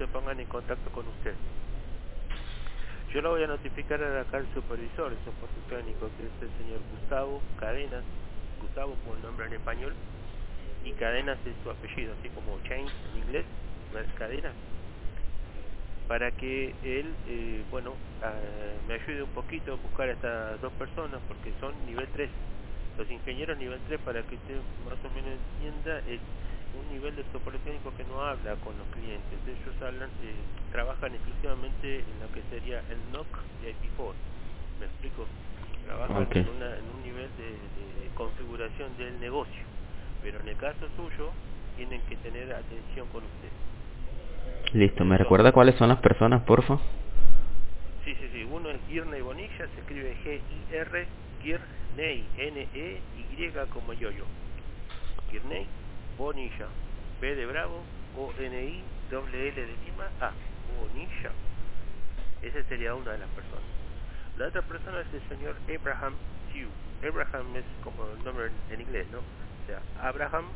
se pongan en contacto con usted. Yo lo voy a notificar acá al supervisor, el soporte técnico, que es el señor Gustavo Cadenas, Gustavo como el nombre en español, y Cadenas es su apellido, así como Chains en inglés, no es Cadenas, para que él, me ayude un poquito a buscar a estas dos personas, porque son nivel 3. Los ingenieros nivel 3, para que usted más o menos entienda, es un nivel de soporte técnico que no habla con los clientes. Ellos trabajan exclusivamente en lo que sería el NOC y IP4. ¿Me explico? Trabajan Ok. en un nivel de configuración del negocio. Pero en el caso suyo, tienen que tener atención con usted. Listo, ¿me recuerda Entonces, cuáles son las personas, porfa? sí. Uno es Girney Bonilla, se escribe G-I-R, Girney, N-E-Y como yo-yo. Girney Bonilla, B de Bravo, O-N-I, doble L de Lima, A, Bonilla. Esa sería una de las personas. La otra persona es el señor Abraham Hugh. Abraham es como el nombre en inglés, ¿no? O sea, Abraham,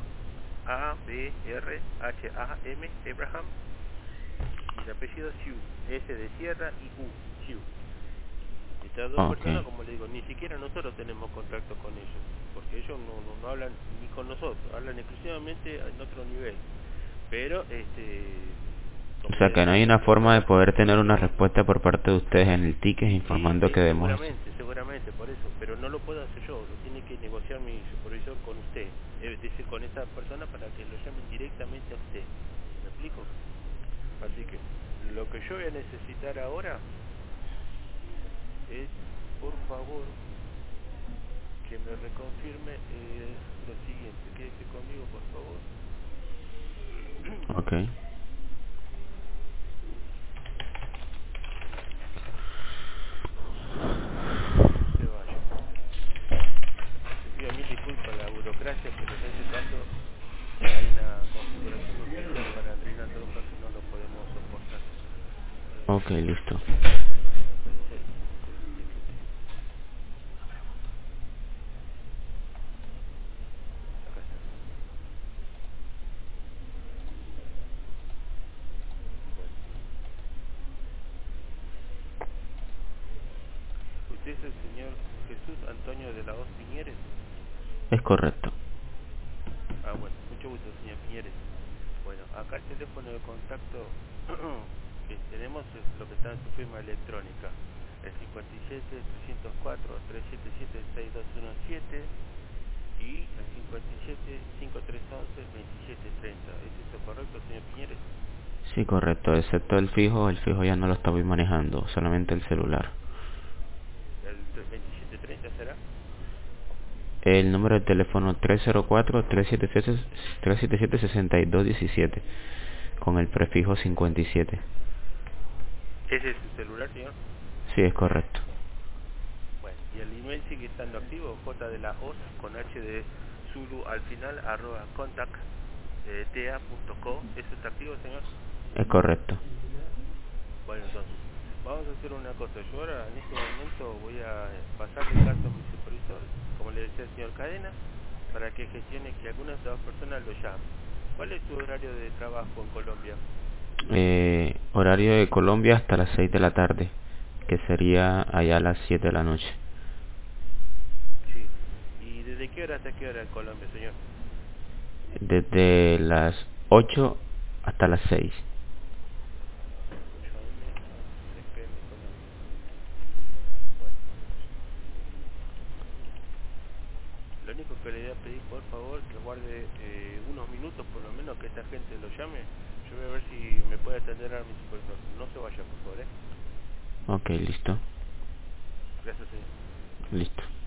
A-B-R-H-A-M, Abraham, y el apellido Hugh, S de Sierra y U, Hugh. Estas dos Ok. personas, como le digo, ni siquiera nosotros tenemos contacto con ellos, porque ellos no hablan ni con nosotros, hablan exclusivamente en otro nivel. Pero, O como sea le que no decía, hay una forma de nosotros, poder tener una respuesta por parte de ustedes en el ticket informando sí, que demos eso. seguramente, por eso, pero no lo puedo hacer yo, lo tiene que negociar mi supervisor con usted, es decir, con esa persona, para que lo llamen directamente a usted. ¿Me explico? Así que, lo que yo voy a necesitar ahora es, por favor, que me reconfirme lo siguiente. Quédese conmigo, por favor. Ok. No se vaya. Le pido mil disculpas a la burocracia, pero en este caso hay una configuración especial para Adriana Trompa que no lo podemos soportar. Ok, listo. 96, 97. Acá está. Bueno. ¿Usted es el señor Jesús Antonio de la Hoz Piñeres? Es correcto. Ah, bueno. Mucho gusto, señor Piñeres. Bueno, acá el teléfono de contacto que tenemos es lo que está en su firma electrónica, el 57-304-377-6217 y el 57-5311-2730. ¿Es eso correcto, señor Piñeres? Sí, correcto. Excepto el fijo ya no lo estoy manejando, solamente el celular. ¿El 2730 será? El número de teléfono 304-377-6217 con el prefijo 57. ¿Ese es su celular, señor? Sí, es correcto. Bueno, y el email sigue estando activo, J de la Hoz con H de Zulu al final, @contact ta.co. ¿Eso está activo, señor? Es correcto. Bueno, entonces, vamos a hacer una cosa. Yo ahora, en este momento, voy a pasarle el caso a mi supervisor, como le decía el señor Cadena, para que gestione que algunas de las personas lo llamen. ¿Cuál es su horario de trabajo en Colombia? Horario de Colombia hasta las 6 de la tarde, que sería allá a las 7 de la noche. Sí. ¿Y desde qué hora hasta qué hora en Colombia, señor? Desde las 8 hasta las 6. 8 a.m. a 6 p.m. Colombia. Bueno, lo único que le voy a pedir, por favor, que guarde unos minutos, por lo menos, que esta gente lo llame. Yo voy a ver si me puede atender a mi supervisor. No se vaya, por favor, ¿eh? Ok, listo. Gracias, señor. Listo.